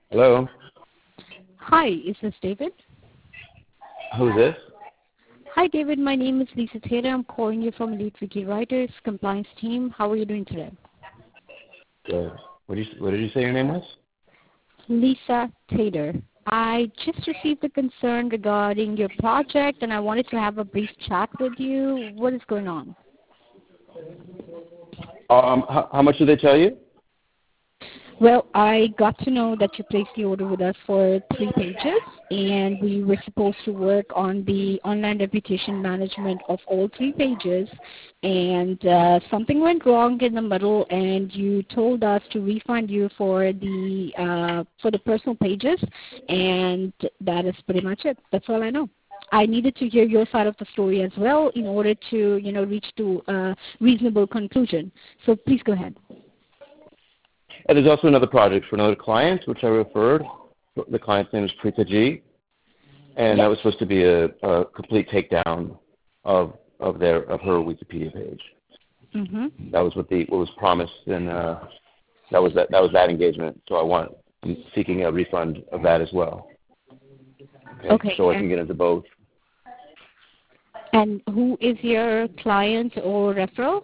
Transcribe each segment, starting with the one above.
Hello? Hi, is this David? Who's this? Hi, David. My name is Lisa Taylor. I'm calling you from Elite Wiki Writers compliance team. How are you doing today? Good. What did you say your name was? Lisa Taylor. I just received a concern regarding your project, and I wanted to have a brief chat with you. What is going on? How much did they tell you? Well, I got to know that you placed the order with us for 3 pages, and we were supposed to work on the online reputation management of all 3 pages, and something went wrong in the middle, and you told us to refund you for the personal pages, and that is pretty much it. That's all I know. I needed to hear your side of the story as well in order to, reach to a reasonable conclusion. So please go ahead. And there's also another project for another client, which I referred. The client's name is Preeta G, and that was supposed to be a complete takedown of her Wikipedia page. Mm-hmm. That was what was promised, and that was that engagement. So I'm seeking a refund of that as well. Okay. So I can get into both. And who is your client or referral?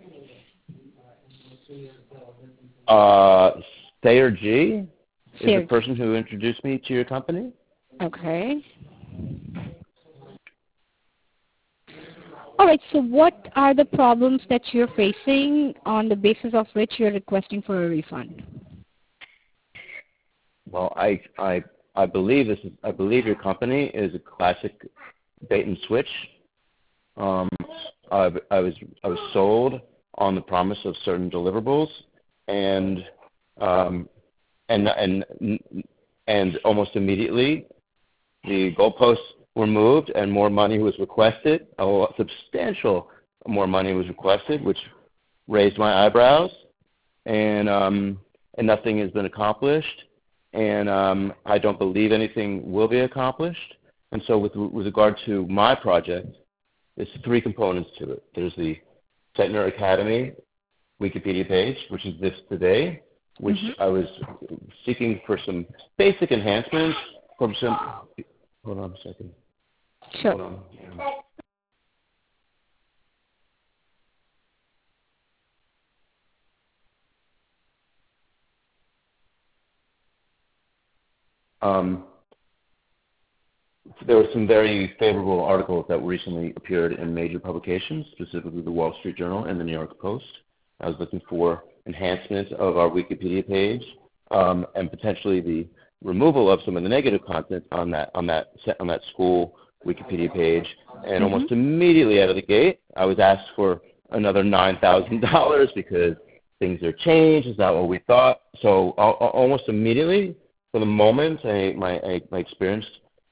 Thayer G is Thayer. the person who introduced me to your company. Okay. All right, so what are the problems that you're facing on the basis of which you're requesting for a refund? Well, I believe your company is a classic bait and switch. I was sold on the promise of certain deliverables, and almost immediately the goalposts were moved and more money was requested. Substantial more money was requested, which raised my eyebrows, and nothing has been accomplished, and I don't believe anything will be accomplished. And so with regard to my project, there's 3 components to it. There's the Centner Academy Wikipedia page, which exists today, which I was seeking for some basic enhancements from some. Hold on a second. Sure. Hold on. There were some very favorable articles that recently appeared in major publications, specifically the Wall Street Journal and the New York Post. I was looking for enhancements of our Wikipedia page, and potentially the removal of some of the negative content on that school Wikipedia page. And almost immediately out of the gate, I was asked for another $9,000 because things are changed. Is that what we thought? So almost immediately, for the moment I experienced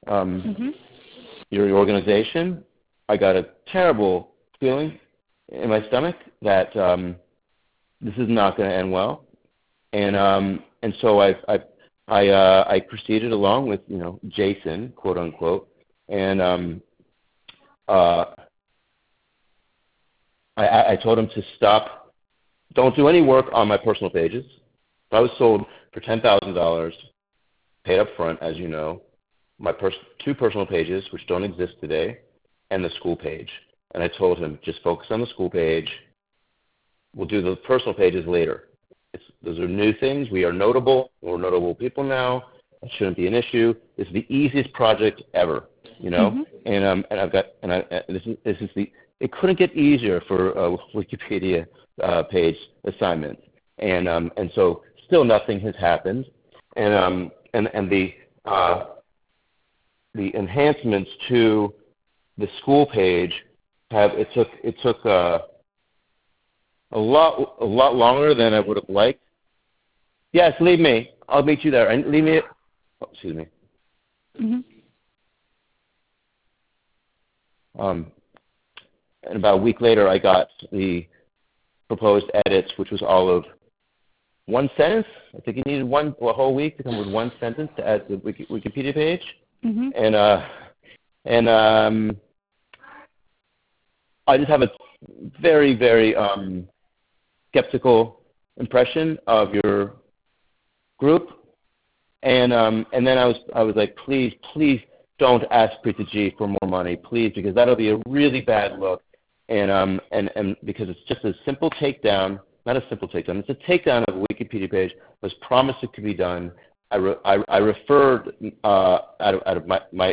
your organization, I got a terrible feeling in my stomach that this is not going to end well, and so I proceeded along with Jason, quote unquote, and I told him to stop, don't do any work on my personal pages. I was sold for $10,000, paid up front, as you know, my 2 personal pages, which don't exist today, and the school page. And I told him, just focus on the school page. We'll do the personal pages later. Those are new things. We are notable. We're notable people now. It shouldn't be an issue. This is the easiest project ever, And it couldn't get easier for a Wikipedia page assignment, and so still nothing has happened, and the enhancements to the school page it took a lot longer than I would have liked. Yes, leave me. I'll meet you there. And leave me. Oh, excuse me. And about a week later, I got the proposed edits, which was all of 1 sentence. I think you needed a whole week to come with 1 sentence to add to the Wikipedia page. And I just have a very, very skeptical impression of your group And then I was like, please don't ask Preeta G for more money, please, because that'll be a really bad look. And because it's just a simple takedown, not a simple takedown, it's a takedown of a Wikipedia page. It was promised it could be done. I referred out of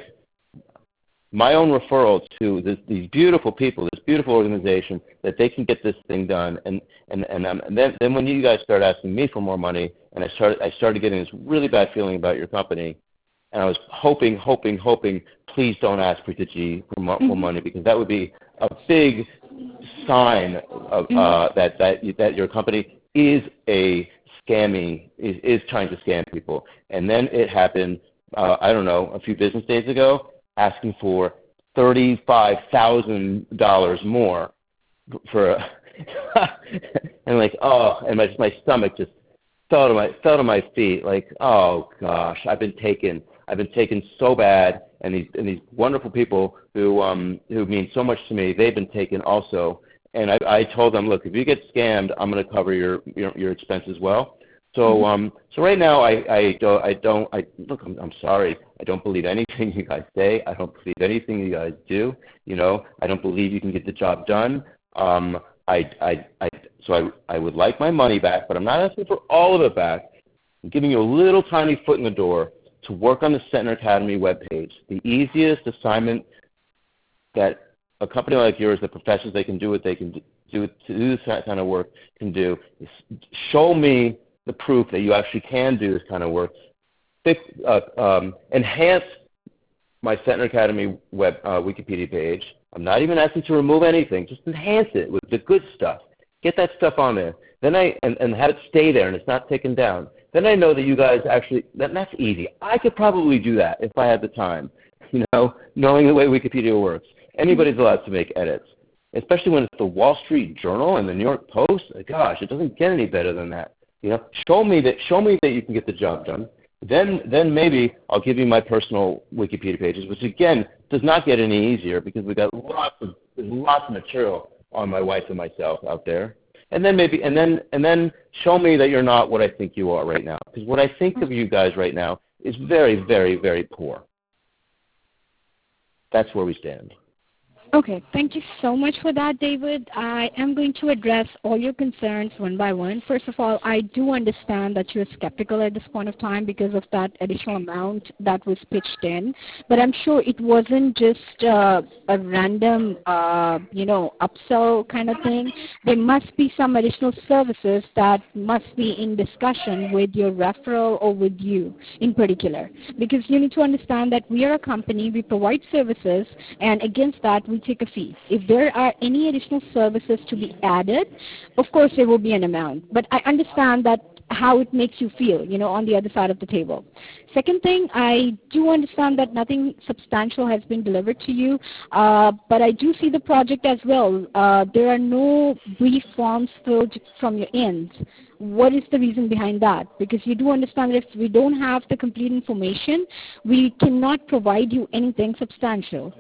my own referral to these beautiful people, this beautiful organization, that they can get this thing done. And then when you guys started asking me for more money, and I started getting this really bad feeling about your company, and I was hoping, please don't ask Preeta G for more money, because that would be a big sign of that your company is a scamming, is trying to scam people. And then it happened, I don't know, a few business days ago, asking for $35,000 more for, and like, oh, and my stomach just fell to my feet. Like, oh gosh, I've been taken so bad, and these wonderful people who mean so much to me, they've been taken also. And I told them, look, if you get scammed, I'm going to cover your expense as well. So so right now I'm sorry. I don't believe anything you guys say. I don't believe anything you guys do. I don't believe you can get the job done. So I would like my money back, but I'm not asking for all of it back. I'm giving you a little tiny foot in the door to work on the Sentner Academy webpage. The easiest assignment that a company like yours, the professionals they can do what they can do to do this kind of work can do, is show me the proof that you actually can do this kind of work. Enhance my Sentner Academy Wikipedia page. I'm not even asking to remove anything. Just enhance it with the good stuff. Get that stuff on there. Then and have it stay there and it's not taken down. Then I know that you guys actually, that's easy. I could probably do that if I had the time, knowing the way Wikipedia works. Anybody's allowed to make edits, especially when it's the Wall Street Journal and the New York Post. Gosh, it doesn't get any better than that. Show me that you can get the job done. Then maybe I'll give you my personal Wikipedia pages, which again does not get any easier because we got lots of material on my wife and myself out there. And then show me that you're not what I think you are right now. Because what I think of you guys right now is very, very, very poor. That's where we stand. Okay, thank you so much for that, David. I am going to address all your concerns one by one. First of all, I do understand that you're skeptical at this point of time because of that additional amount that was pitched in, but I'm sure it wasn't just a random, upsell kind of thing. There must be some additional services that must be in discussion with your referral or with you in particular, because you need to understand that we are a company, we provide services, and against that, we take a fee. If there are any additional services to be added, of course there will be an amount. But I understand that how it makes you feel, on the other side of the table. Second thing, I do understand that nothing substantial has been delivered to you, but I do see the project as well. There are no brief forms filled from your end. What is the reason behind that? Because you do understand that if we don't have the complete information, we cannot provide you anything substantial.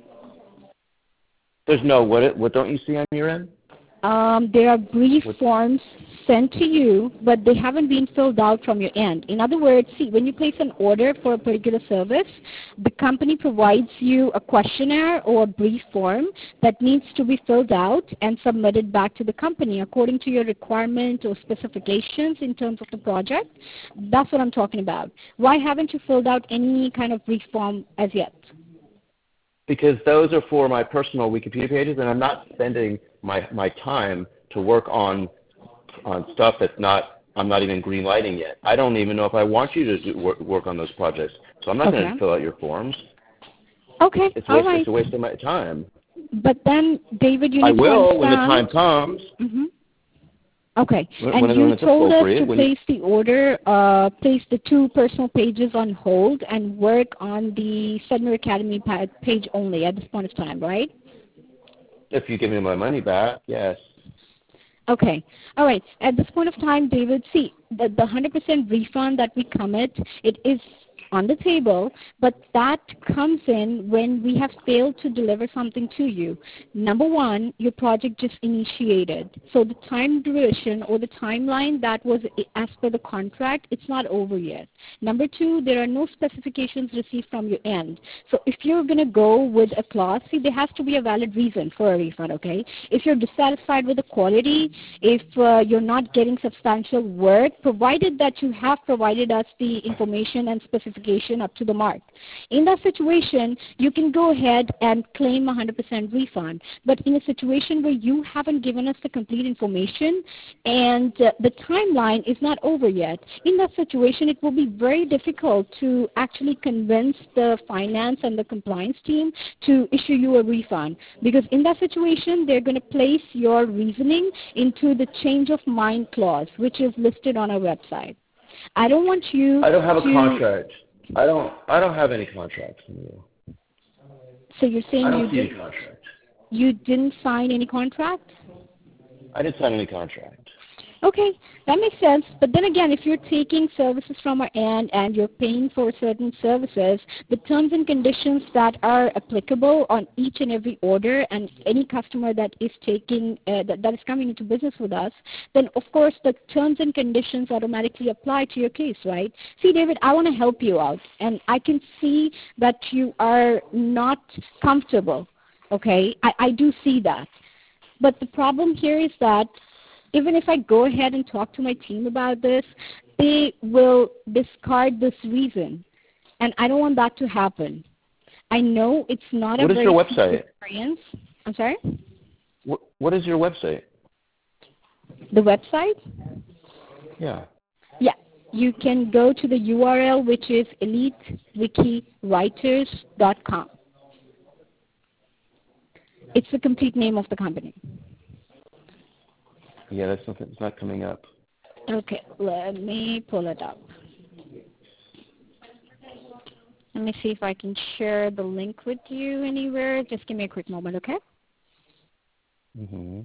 There's no, what don't you see on your end? There are brief forms sent to you, but they haven't been filled out from your end. In other words, see, when you place an order for a particular service, the company provides you a questionnaire or a brief form that needs to be filled out and submitted back to the company according to your requirement or specifications in terms of the project. That's what I'm talking about. Why haven't you filled out any kind of brief form as yet? Because those are for my personal Wikipedia pages, and I'm not spending my time to work on stuff I'm not even green lighting yet. I don't even know if I want you to work on those projects, so I'm not going to fill out your forms. Okay, It's a waste of my time. But then, David, you need to understand. I will when the time comes. Mm-hmm. Okay, and you told us to place the order, place the 2 personal pages on hold and work on the Sentner Academy page only at this point of time, right? If you give me my money back, yes. Okay. All right. At this point of time, David, see, the 100% refund that we commit, it is on the table, but that comes in when we have failed to deliver something to you. Number one, your project just initiated. So the time duration or the timeline that was as per the contract, it's not over yet. Number two, there are no specifications received from your end. So if you're going to go with a clause, see, there has to be a valid reason for a refund, okay? If you're dissatisfied with the quality, if you're not getting substantial work, provided that you have provided us the information and specification up to the mark. In that situation, you can go ahead and claim 100% refund. But in a situation where you haven't given us the complete information and the timeline is not over yet, in that situation, it will be very difficult to actually convince the finance and the compliance team to issue you a refund. Because in that situation, they're going to place your reasoning into the change of mind clause, which is listed on our website. I don't want you I don't have a contract. I don't have any contracts from you. So you're saying I don't see any contract. You didn't sign any contract? I didn't sign any contract. Okay, that makes sense. But then again, if you're taking services from our end and you're paying for certain services, the terms and conditions that are applicable on each and every order and any customer that is taking that is coming into business with us, then of course the terms and conditions automatically apply to your case, right? See, David, I want to help you out, and I can see that you are not comfortable. Okay, I do see that. But the problem here is that even if I go ahead and talk to my team about this, they will discard this reason. And I don't want that to happen. I know it's not a very your website? Experience. I'm sorry? What is your website? The website? Yeah. Yeah. You can go to the URL, which is elitewikywriters.com. It's the complete name of the company. Yeah, it's not coming up. Okay, let me pull it up. Let me see if I can share the link with you anywhere. Just give me a quick moment, okay? Mm-hmm.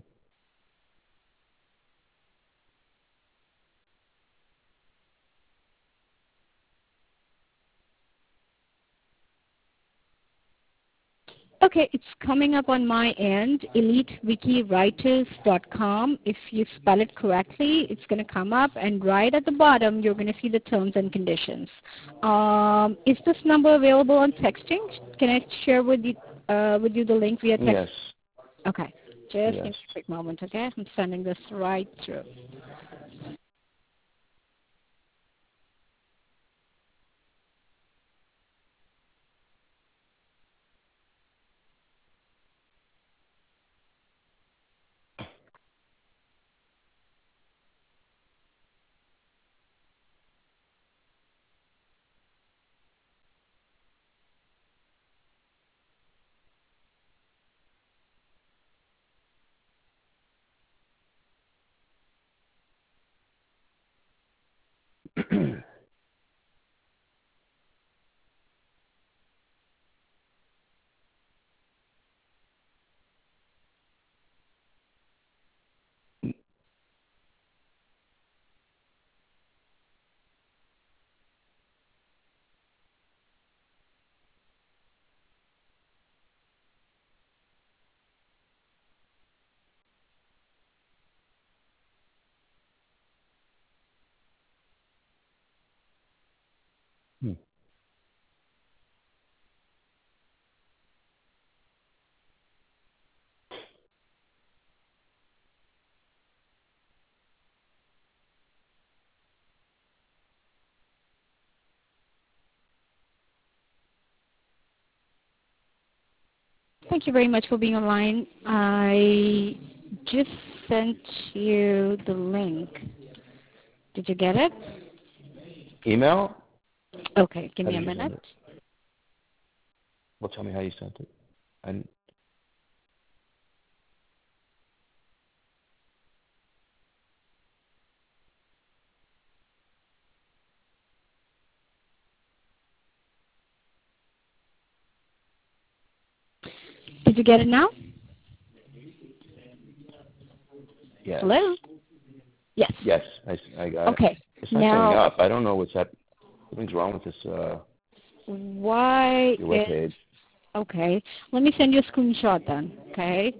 Okay, it's coming up on my end, elitewikywriters.com. If you spell it correctly, it's going to come up, and right at the bottom, you're going to see the terms and conditions. Is this number available on texting? Can I share with you the link via text? Yes. Okay, just give me a quick moment, okay? I'm sending this right through. Thank you very much for being online. I just sent you the link. Did you get it? Email? Okay, give me a minute. Well, tell me how you sent it. Did you get it now? Yes. Hello? Yes. Yes, I got it. Okay. It's not showing up. I don't know what's happening. Something's wrong with this. Why your webpage. Okay. Let me send you a screenshot then. Okay.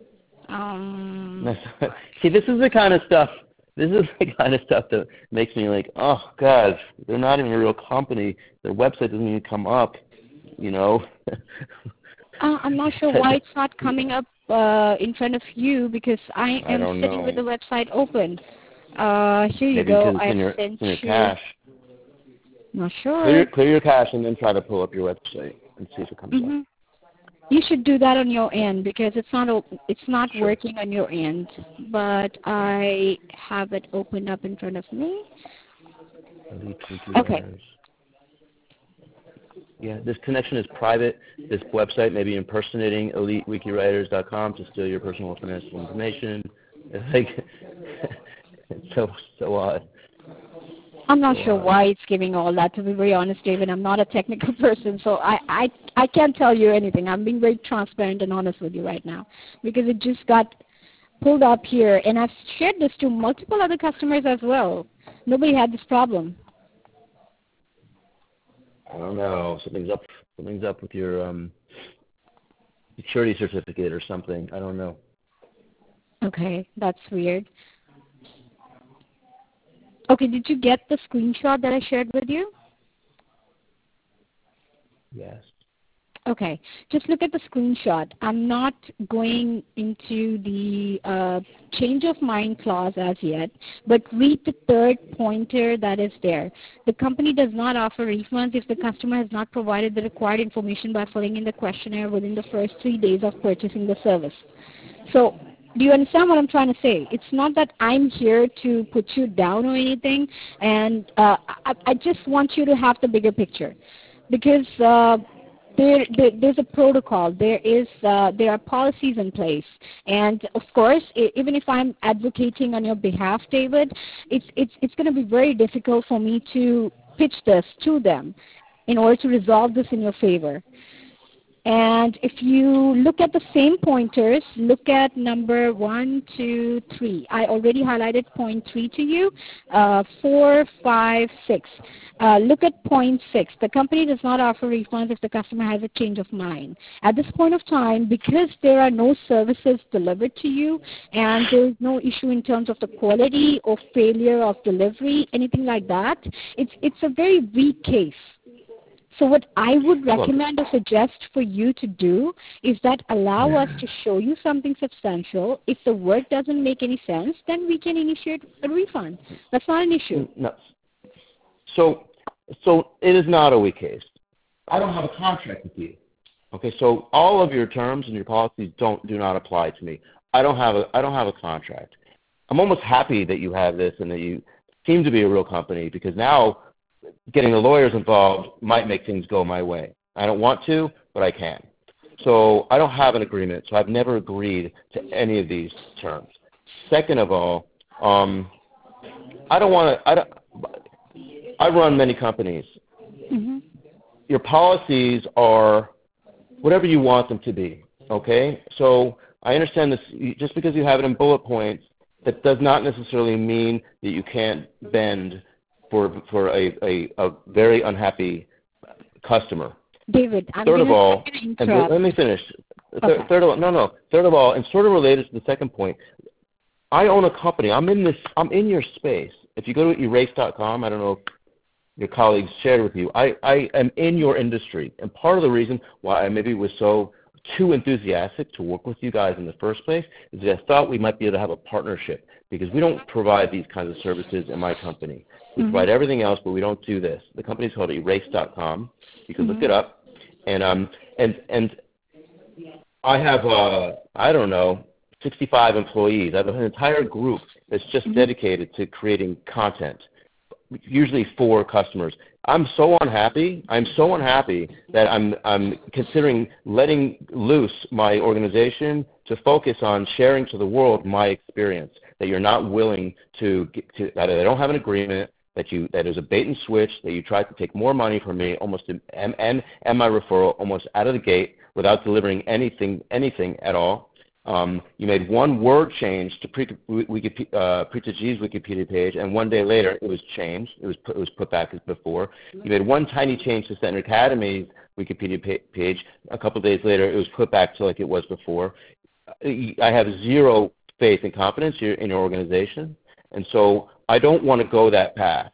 See, this is the kind of stuff. This is the kind of stuff that makes me like, oh God, they're not even a real company. Their website doesn't even come up. You know. I'm not sure why it's not coming up in front of you because I am sitting with the website open. Here you go. I sent you. Cache. Not sure. Clear your cache and then try to pull up your website and see if it comes up. You should do that on your end because it's not working on your end. But I have it opened up in front of me. Okay. Yeah, this connection is private. This website may be impersonating EliteWikiWriters.com to steal your personal financial information. It's like it's so odd. I'm not sure why it's giving all that, to be very honest, David. I'm not a technical person, so I can't tell you anything. I'm being very transparent and honest with you right now because it just got pulled up here, and I've shared this to multiple other customers as well. Nobody had this problem. I don't know. Something's up with your security certificate or something. I don't know. Okay, that's weird. Okay, did you get the screenshot that I shared with you? Yes. Okay, just look at the screenshot. I'm not going into the change of mind clause as yet, but read the third pointer that is there. The company does not offer refunds if the customer has not provided the required information by filling in the questionnaire within the first 3 days of purchasing the service. So, do you understand what I'm trying to say? It's not that I'm here to put you down or anything, and I just want you to have the bigger picture because there's a protocol. There are policies in place, and of course, even if I'm advocating on your behalf, David, it's going to be very difficult for me to pitch this to them in order to resolve this in your favor. And if you look at the same pointers, look at number 1, 2, 3. I already highlighted point 3 to you. 4, 5, 6. Look at point 6. The company does not offer refunds if the customer has a change of mind. At this point of time, because there are no services delivered to you and there is no issue in terms of the quality or failure of delivery, anything like that, it's a very weak case. So what I would recommend or suggest for you to do is that allow us to show you something substantial. If the work doesn't make any sense, then we can initiate a refund. That's not an issue. No. So it is not a weak case. I don't have a contract with you. Okay, so all of your terms and your policies do not apply to me. I don't have a contract. I'm almost happy that you have this and that you seem to be a real company because now getting the lawyers involved might make things go my way. I don't want to, but I can. So I don't have an agreement, so I've never agreed to any of these terms. Second of all, I run many companies. Mm-hmm. Your policies are whatever you want them to be, okay? So I understand this. Just because you have it in bullet points, that does not necessarily mean that you can't bend for a very unhappy customer. David, Third of all, let me finish. Okay. Third of all, and sort of related to the second point, I own a company. I'm in your space. If you go to erase.com, I don't know if your colleagues shared with you, I am in your industry. And part of the reason why I maybe was so too enthusiastic to work with you guys in the first place is that I thought we might be able to have a partnership because we don't provide these kinds of services in my company. We provide everything else, but we don't do this. The company's called erase.com. You can look it up. And I have, I don't know, 65 employees. I have an entire group that's just dedicated to creating content, usually for customers. I'm so unhappy that I'm considering letting loose my organization to focus on sharing to the world my experience, that you're not willing that I don't have an agreement, that is a bait and switch, that you tried to take more money from me almost and my referral almost out of the gate without delivering anything at all. You made one word change to Prita G's Wikipedia page, and one day later it was changed. It was put back as before. You made one tiny change to Center Academy's Wikipedia page. A couple of days later, it was put back to like it was before. I have zero faith and confidence in your organization, and so I don't want to go that path.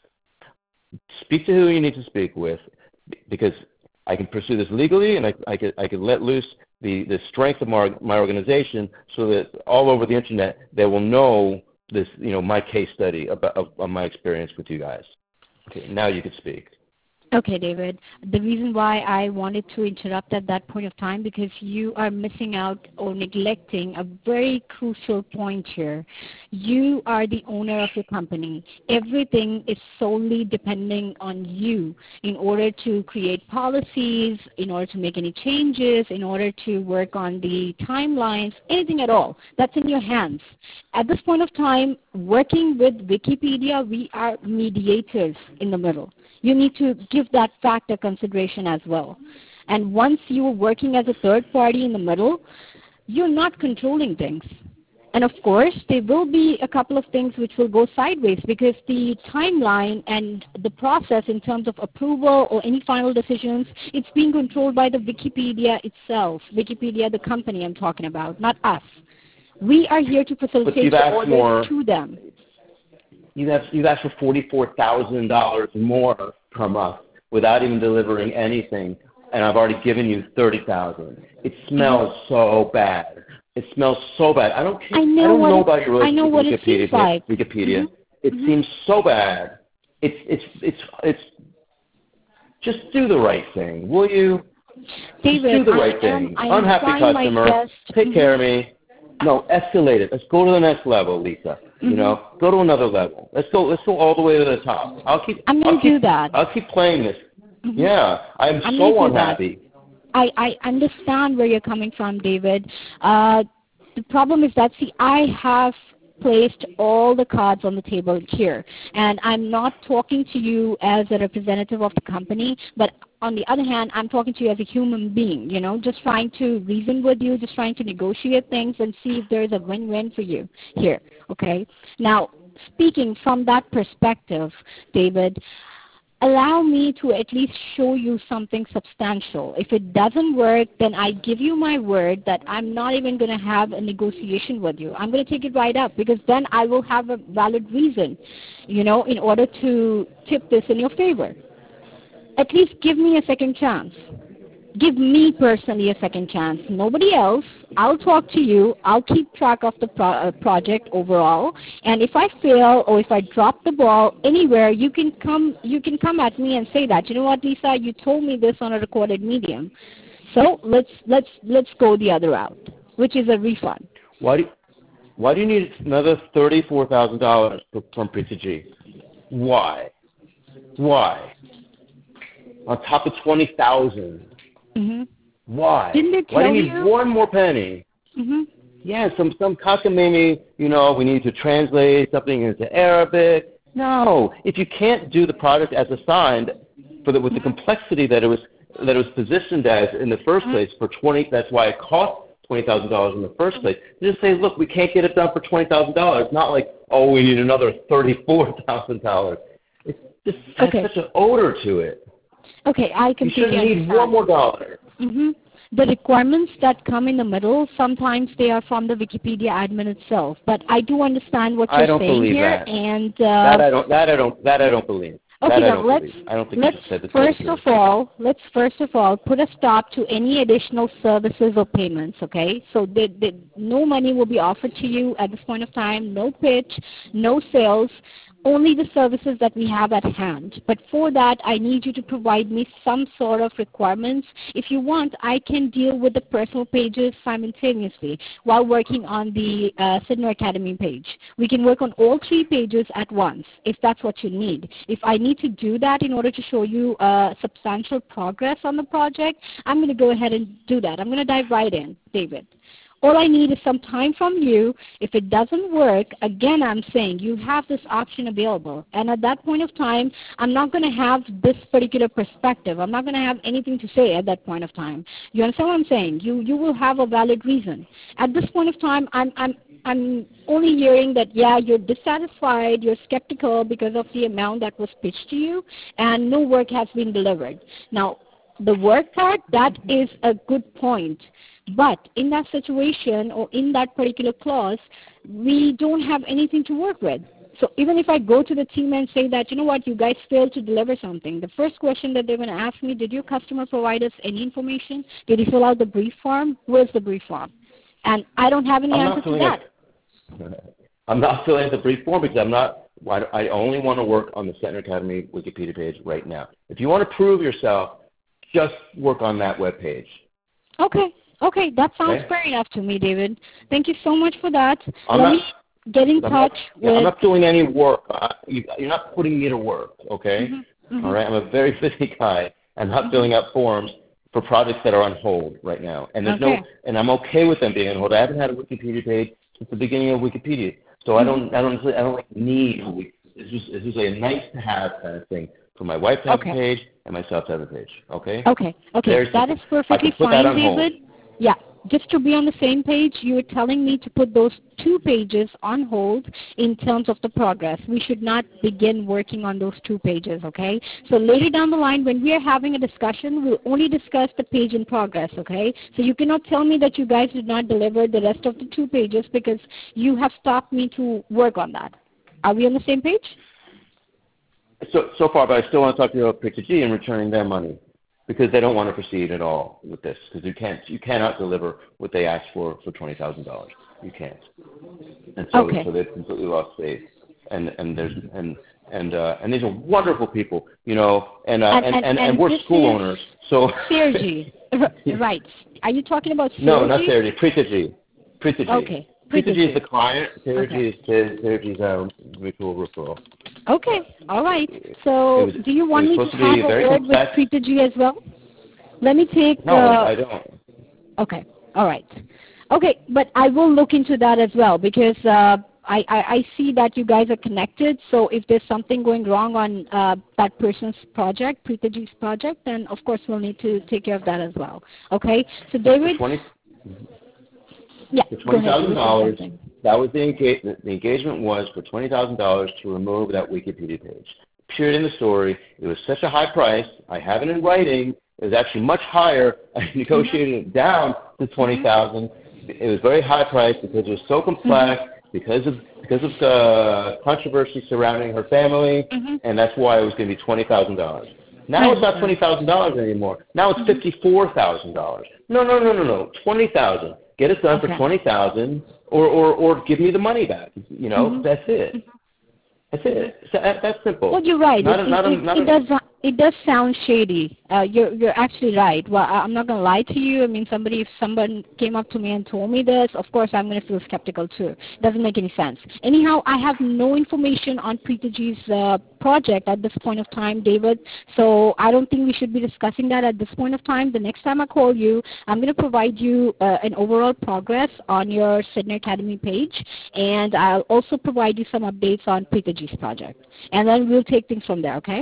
Speak to who you need to speak with, because I can pursue this legally, and I could let loose the strength of my organization, so that all over the internet they will know this, my case study of my experience with you guys. Okay, now you can speak. Okay, David. The reason why I wanted to interrupt at that point of time, because you are missing out or neglecting a very crucial point here. You are the owner of your company. Everything is solely depending on you in order to create policies, in order to make any changes, in order to work on the timelines, anything at all. That's in your hands. At this point of time, working with Wikipedia, we are mediators in the middle. You need to give that fact a consideration as well. And once you are working as a third party in the middle, you're not controlling things. And of course, there will be a couple of things which will go sideways, because the timeline and the process in terms of approval or any final decisions, it's being controlled by the Wikipedia itself. Wikipedia, the company I'm talking about, not us. We are here to facilitate the orders to them. You've asked for $44,000 more from us without even delivering anything, and I've already given you $30,000. It smells so bad. It smells so bad. I don't know about your relationship with Wikipedia. It seems so bad. It's just do the right thing, will you? David, just do the right thing. Unhappy customer. Take care of me. No, escalate it. Let's go to the next level, Lisa. Go to another level. Let's go all the way to the top. I'm going to do that. I'll keep playing this. Yeah, I'm so unhappy. I understand where you're coming from, David. The problem is that, I have placed all the cards on the table here, and I'm not talking to you as a representative of the company, but on the other hand, I'm talking to you as a human being, just trying to reason with you, just trying to negotiate things and see if there's a win-win for you here, okay? Now, speaking from that perspective, David, allow me to at least show you something substantial. If it doesn't work, then I give you my word that I'm not even going to have a negotiation with you. I'm going to take it right up, because then I will have a valid reason, in order to tip this in your favor. At least give me a second chance. Give me personally a second chance. Nobody else. I'll talk to you. I'll keep track of the project overall. And if I fail or if I drop the ball anywhere, you can come at me and say that. You know what, Lisa? You told me this on a recorded medium. So let's go the other route, which is a refund. Why do you need another $34,000 from Prita G? Why? On top of $20,000. Why? Didn't they tell Why do you need one more penny? Yeah, some cockamamie, we need to translate something into Arabic. No, if you can't do the product as assigned, with the complexity that it was positioned as in the first place for that's why it cost $20,000 in the first place. Just say, look, we can't get it done for $20,000. Not like, oh, we need another $34,000. It's just has such an odor to it. Okay, I completely understand. You shouldn't need one more dollar. The requirements that come in the middle, sometimes they are from the Wikipedia admin itself. But I do understand what you're saying here. That. And that I don't believe. Okay, now let's first of all put a stop to any additional services or payments, okay? So no money will be offered to you at this point of time, no pitch, no sales, only the services that we have at hand. But for that, I need you to provide me some sort of requirements. If you want, I can deal with the personal pages simultaneously while working on the Sydney Academy page. We can work on all 3 pages at once, if that's what you need. If I need to do that in order to show you substantial progress on the project, I'm going to go ahead and do that. I'm going to dive right in, David. All I need is some time from you. If it doesn't work, again, I'm saying you have this option available. And at that point of time, I'm not going to have this particular perspective. I'm not going to have anything to say at that point of time. You understand what I'm saying? You will have a valid reason. At this point of time, I'm only hearing that, yeah, you're dissatisfied, you're skeptical because of the amount that was pitched to you, and no work has been delivered. Now, the work part, that is a good point. But in that situation or in that particular clause, we don't have anything to work with. So even if I go to the team and say that, you know what, you guys failed to deliver something, the first question that they're going to ask me, did your customer provide us any information? Did he fill out the brief form? Where's the brief form? And I don't have any answer to that. I'm not filling out the brief form because I only want to work on the Center Academy Wikipedia page right now. If you want to prove yourself, just work on that web page. Okay, that sounds fair enough to me, David. Thank you so much for that. Let me get in touch with... I'm not doing any work. You're not putting me to work, okay? All right, I'm a very busy guy. I'm not filling out forms for projects that are on hold right now. And there's and I'm okay with them being on hold. I haven't had a Wikipedia page since the beginning of Wikipedia. So I don't need it's just a nice to have kind of thing for my wife to have a page and myself to have a page. Okay? Okay. That is perfectly fine, David. Yeah. Just to be on the same page, you were telling me to put those 2 pages on hold in terms of the progress. We should not begin working on those 2 pages, okay? So later down the line, when we are having a discussion, we'll only discuss the page in progress, okay? So you cannot tell me that you guys did not deliver the rest of the 2 pages because you have stopped me to work on that. Are we on the same page? So far, but I still want to talk to you about Pictogy and returning their money, because they don't want to proceed at all with this, because you cannot deliver what they asked for $20,000. You can't, and so they've completely lost faith. And these are wonderful people, you know, and we're school owners, so. Sergi, right? Are you talking about Sergi? No, not Sergi. Pictogy. Okay. Pictogy is the client. Sergi's our mutual referral. Okay, all right. So do you want me to have a word with Pictogy as well? Let me take No, I don't. Okay, all right. Okay, but I will look into that as well, because I see that you guys are connected. So if there's something going wrong on that person's project, Pictogy's project, then of course we'll need to take care of that as well. Okay, so David. The $20,000, that was the engagement. The engagement was for $20,000 to remove that Wikipedia page. Period in the story. It was such a high price. I have it in writing. It was actually much higher. I negotiated it down to $20,000. It was very high price because it was so complex, because of the controversy surrounding her family, and that's why it was going to be $20,000. Now it's not $20,000 anymore. Now it's $54,000. No. $20,000. Get it done for $20,000, or give me the money back. You know, that's it. That's it. That's simple. Well, you're right. It does sound shady. You're actually right. Well, I'm not going to lie to you. I mean, if someone came up to me and told me this, of course I'm going to feel skeptical too. It doesn't make any sense. Anyhow, I have no information on Pictogy's project at this point of time, David. So I don't think we should be discussing that at this point of time. The next time I call you, I'm going to provide you an overall progress on your Sydney Academy page, and I'll also provide you some updates on Pictogy's project. And then we'll take things from there, okay?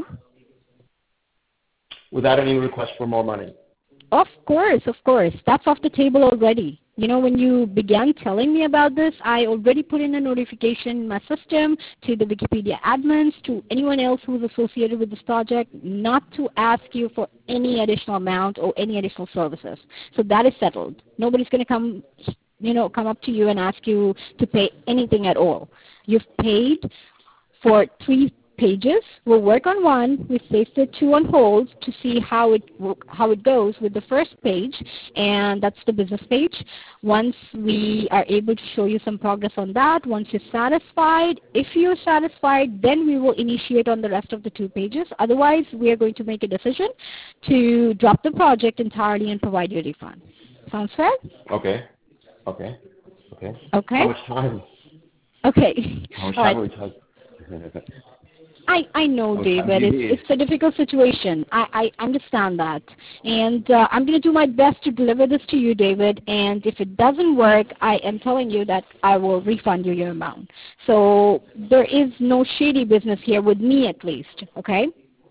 Without any request for more money. Of course. That's off the table already. You know, when you began telling me about this, I already put in a notification in my system to the Wikipedia admins, to anyone else who's associated with this project, not to ask you for any additional amount or any additional services. So that is settled. Nobody's going to come up to you and ask you to pay anything at all. You've paid for 3 pages. We'll work on 1. We saved the 2 on hold to see how it goes with the first page, and that's the business page. Once we are able to show you some progress on that, once you're satisfied, if you're satisfied, then we will initiate on the rest of the 2 pages. Otherwise, we are going to make a decision to drop the project entirely and provide you a refund. Sounds fair? Okay. How much time? Okay. How much time are we talking? I know, David. It's a difficult situation. I understand that. And I'm going to do my best to deliver this to you, David. And if it doesn't work, I am telling you that I will refund you your amount. So there is no shady business here with me, at least. Okay?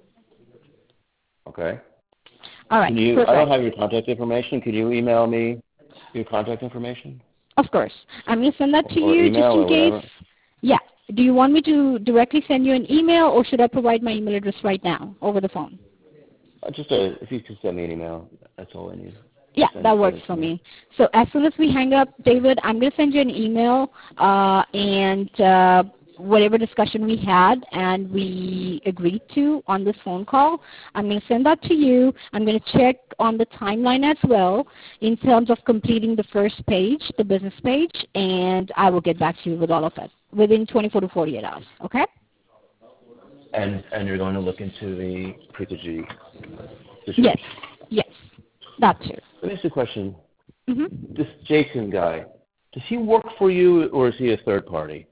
Okay. All right. I don't have your contact information. Can you email me your contact information? Of course. I'm going to send that to you just in case. Whatever. Yeah. Do you want me to directly send you an email, or should I provide my email address right now over the phone? If you could send me an email, that's all I need. Yeah, that works for me. So as soon as we hang up, David, I'm going to send you an email and whatever discussion we had and we agreed to on this phone call, I'm going to send that to you. I'm going to check on the timeline as well in terms of completing the first page, the business page, and I will get back to you with all of it within 24 to 48 hours, okay? And you're going to look into the Pretaji situation? Yes, that too. Let me ask you a question. Mm-hmm. This Jason guy, does he work for you or is he a third party?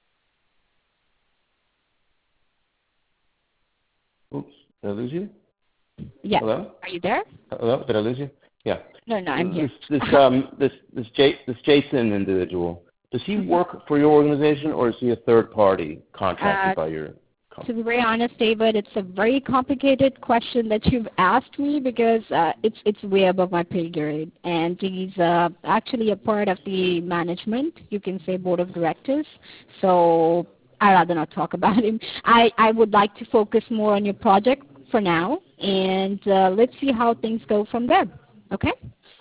Oops, did I lose you? Yeah. Hello? Are you there? Hello? Did I lose you? Yeah. No, I'm here. This Jason individual, does he work for your organization or is he a third party contracted by your company? To be very honest, David, it's a very complicated question that you've asked me because it's way above my pay grade, and he's actually a part of the management, you can say board of directors. So I'd rather not talk about him. I would like to focus more on your project for now, and let's see how things go from there. Okay?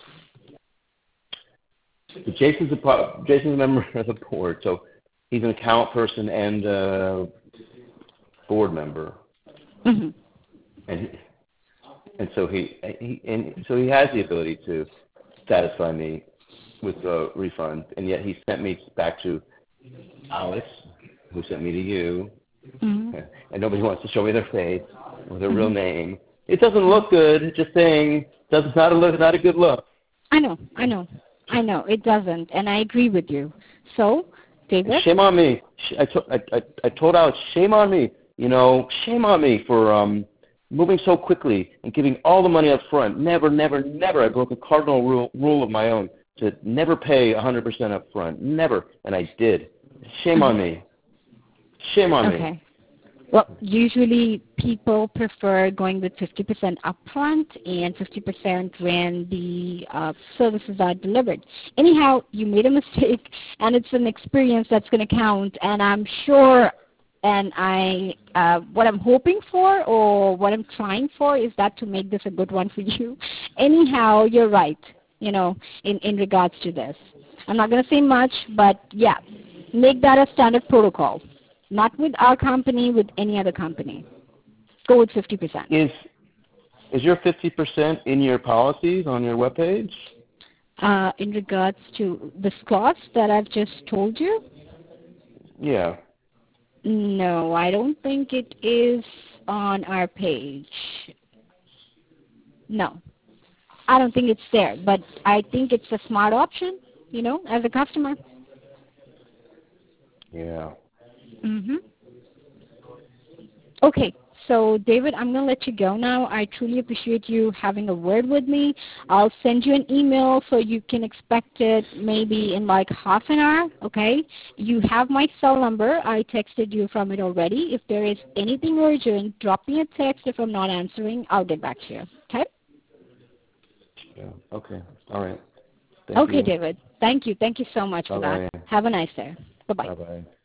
So Jason's a member of the board, so he's an account person and board member. Mm-hmm. And so he has the ability to satisfy me with a refund, and yet he sent me back to Alex, who sent me to you, mm-hmm. and nobody wants to show me their face or their real name. It doesn't look good. Just saying, it's not a good look. I know, it doesn't, and I agree with you. So, David? Shame on me. I told Alex, shame on me. Shame on me for moving so quickly and giving all the money up front. Never. I broke a cardinal rule of my own to never pay 100% up front. Never. And I did. Shame on me. Shame on me. Okay. Well, usually people prefer going with 50% upfront and 50% when the services are delivered. Anyhow, you made a mistake, and it's an experience that's going to count, and I'm sure, and what I'm hoping for or what I'm trying for is that to make this a good one for you. Anyhow, you're right, in regards to this. I'm not going to say much, but yeah, make that a standard protocol. Not with our company, with any other company. Go with 50%. Is your 50% in your policies on your webpage? In regards to this clause that I've just told you? Yeah. No, I don't think it is on our page. No. I don't think it's there, but I think it's a smart option, as a customer. Yeah. Mm-hmm. Okay, so David, I'm going to let you go now. I truly appreciate you having a word with me. I'll send you an email so you can expect it maybe in like half an hour, okay? You have my cell number. I texted you from it already. If there is anything urgent, drop me a text. If I'm not answering, I'll get back to you, okay? Yeah, okay. All right. Okay, David. Thank you. Thank you so much for that. Bye-bye. Have a nice day. Bye-bye. Bye-bye.